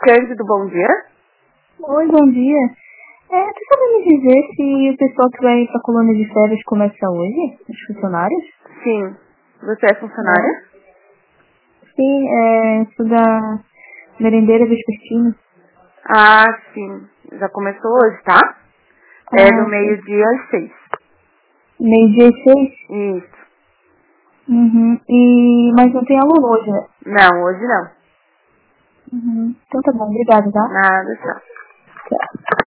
Cândido, bom dia. Oi, bom dia. Tu sabe me dizer se o pessoal que vai pra colônia de férias começa hoje? Os funcionários? Sim. Você é funcionária? Sim, sou da merendeira vespertina. Ah, sim. Já começou hoje, tá? É do meio-dia às 6. Meio-dia e 6? Isso. Uhum. Mas não tem aluno hoje, né? Não, hoje não. Uhum. Então tá bom, obrigada, tá? Nada, tchau. Tchau.